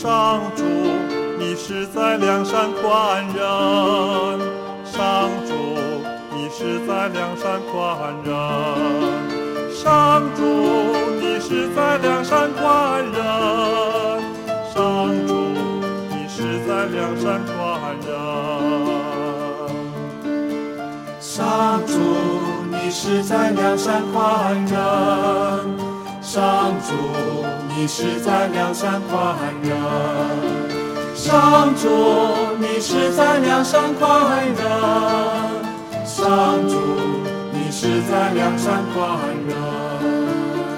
上主，你实在良善宽仁。上主，你实在良善宽仁。上主，你实在良善宽仁。上主，你实在良善宽仁。 上主，你实在良善宽仁。上主，你实在良善宽仁。上主，你实在良善宽仁。上主，你实在良善宽仁。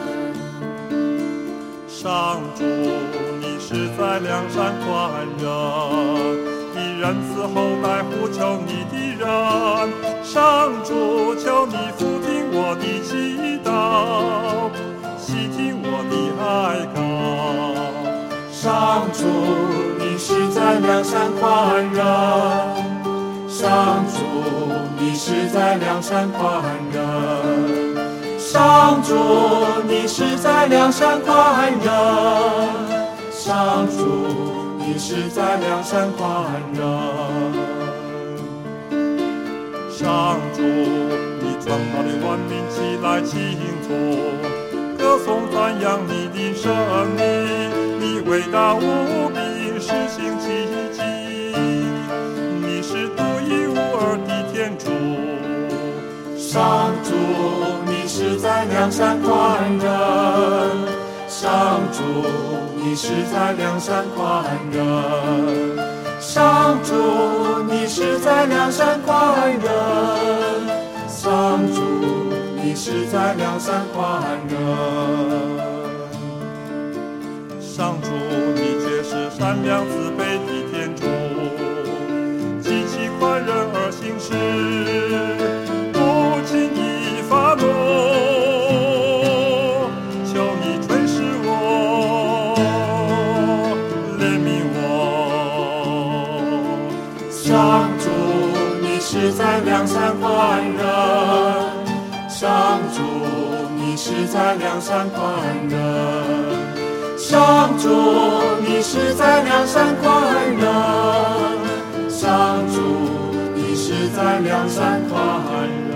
上主，你实在良善宽仁，以仁慈厚待呼求你的人。上主，求你俯听我的祈祷，细听我的哀告。 上主，你实在良善宽仁。上主，你实在良善宽仁。上主，你实在良善宽仁。上主，你实在良善宽仁。 上主，你创造的万民起来庆祝，歌颂赞扬你的圣名，你伟大无比，施行奇迹，你是独一无二的天主。 上主，你实在良善宽仁。上主，你实在良善宽仁。上主，你实在良善宽仁。上主，你实在良善宽仁。 上主，你却是善良慈悲的天主，极其宽仁而行事，不轻易发怒。求你垂视我，怜悯我。 上主，你实在良善宽仁。上主，你实在良善宽仁。上主，你实在良善宽仁。上主，你实在良善宽仁。